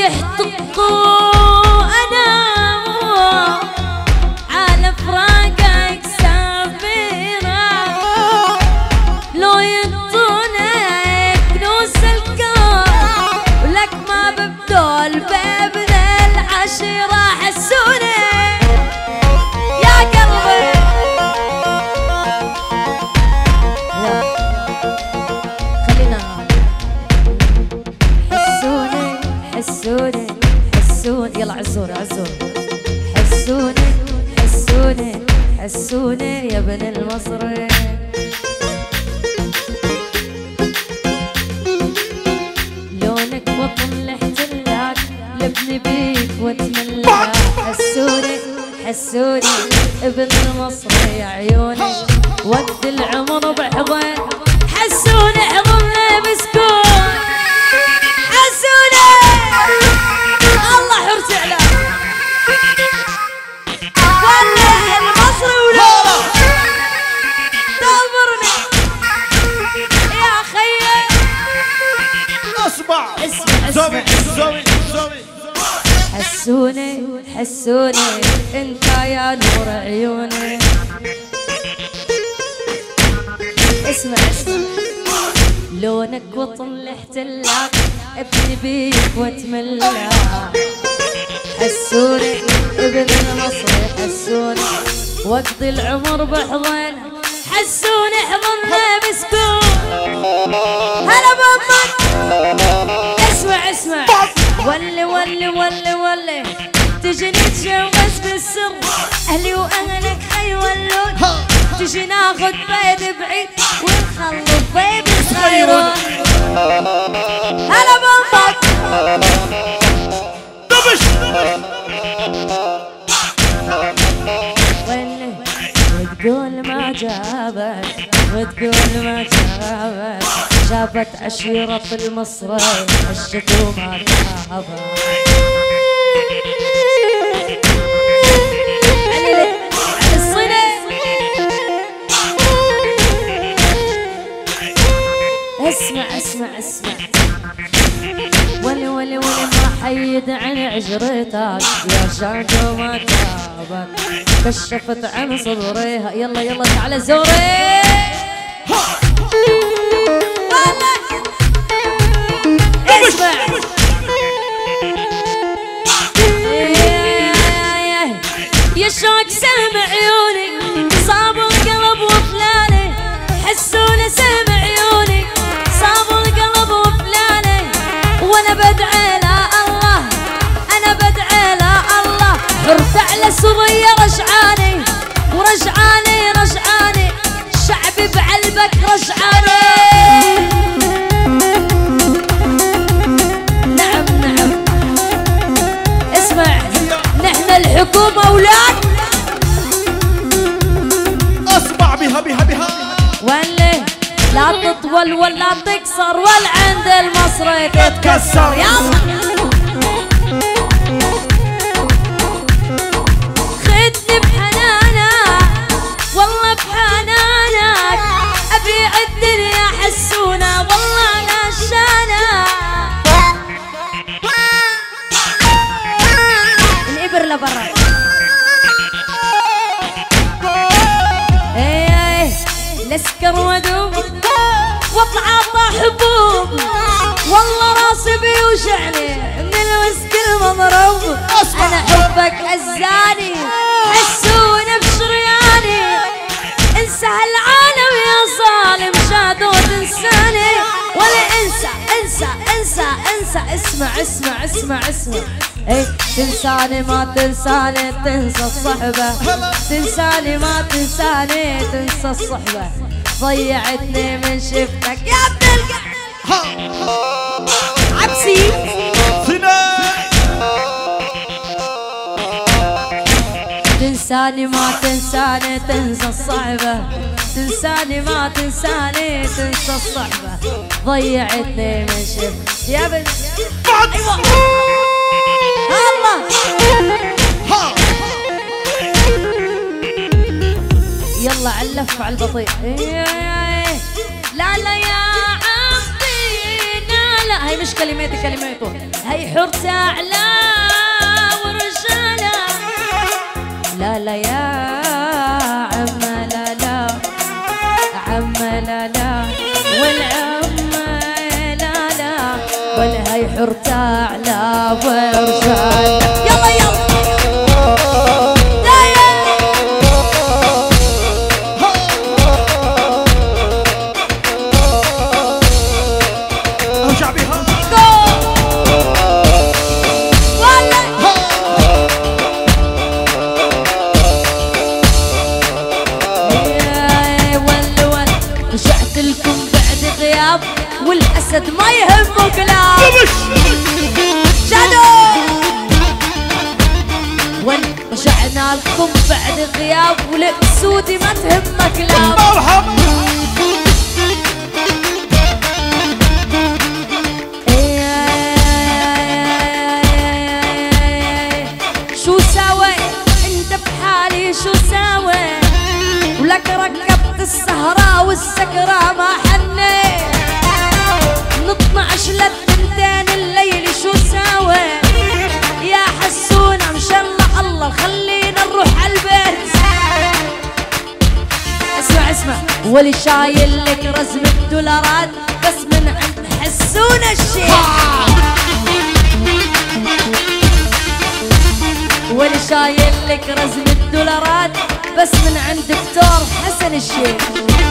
رايح تطو انا على فراقك سافرة لو ينطونك كنوز الكون ولك ما ببدول بابن العشرة حسوني يا قلبي خلينا حسوني يلا عزوري حسوني يا ابن المصري لونك وطن الاحتلال لبني بيك واتملى حسوني ابن المصري عيوني ود العمر بحضن حسوني حضني مسكون حسوني الله حرتي على والله المصري ولا تامرني يا خيي اسمع حسوني انت يا نور عيوني اسمع لونك وطن الاحتلال ابني بيك واتملى حسوني ابن المصري حسوني واقضي العمر بحضن حسوني حضننا مسكون هلا بابك اسمع ولي تجي نتجوز بالسر اهلي واهلك حيولون تجي ناخذ بيت بعيد ونخلص بيت صغيرون هلا بابك دبش وتقول ما جابت عشيرة المصري عشت وما جابت اسمع ولي ما حيد عن عجرتك يا شاندو ما جابت كشفت عن صدريها يلا تعال زوري اسمع يا شوق سامع عيوني صاب القلب وفلاني حسوني سامع عيوني صاب القلب وفلاني وانا بدعي لا الله حرت على سوريا رجعاني شعبي بعلبك رجعاني نعم اسمع نحن الحكومة ولاد اسمع بها ولي لا تطول ولا تكسر ولا عند المصري تتكسر يلا خدني بحنانك والله بحنانك ابيع الدنيا حسونا والله نشانك الابر لبرا نسكر ودوب واطلع حبوب والله راسي بيوجعني من المسك المضروب انا حبك اذاني حسوني بشرياني انسى هالعالم يا ظالم شادو تنساني ولا انسى اسمع ايه تنساني ما تنساني تنسى الصحبة تنساني ما تنساني تنسى الصحبة ضيعتني من شفتك يا ابن عبسي تنساني ما تنساني تنسى الصحبة تنساني ما تنساني تنسى الصحبة ضيعتني من شفتك يا ابن ايوه الله يلا علف على البطيء لا يا عمي لا هاي مش كلماتي كلماته. هي حرته اعلى ورجاله، لا لا يا عم لا لا عم لا لا والعم لا لا، ولا هي حرته اعلى ورجاله. يلا يلا والاسد ما يهمه كلاب شادو. وين رجعنا لكم بعد غياب والاسودي ما تهمه كلاب. شو ساوي انت بحالي شو ساوي، ولك ركبت السهرة والسكرة ما حنيت، نطمعش للتنتين الليل شو ساوي يا حسونة مشلة الله خلينا نروح عالبيت. اسمع اسمع، ولي شايل لك رزم الدولارات بس من عند حسونة الشيخ، ولي شايل لك رزم الدولارات بس من عند دكتور حسن الشيخ.